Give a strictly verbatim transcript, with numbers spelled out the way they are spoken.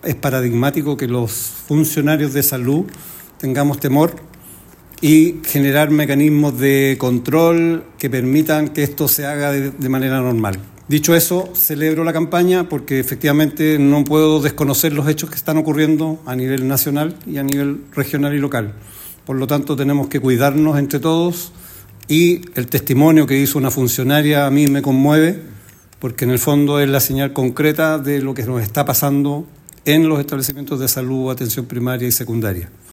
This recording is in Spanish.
es paradigmático que los funcionarios de salud tengamos temor y generar mecanismos de control que permitan que esto se haga de, de manera normal. Dicho eso, celebro la campaña porque efectivamente no puedo desconocer los hechos que están ocurriendo a nivel nacional y a nivel regional y local. Por lo tanto, tenemos que cuidarnos entre todos y el testimonio que hizo una funcionaria a mí me conmueve porque en el fondo es la señal concreta de lo que nos está pasando en los establecimientos de salud, atención primaria y secundaria.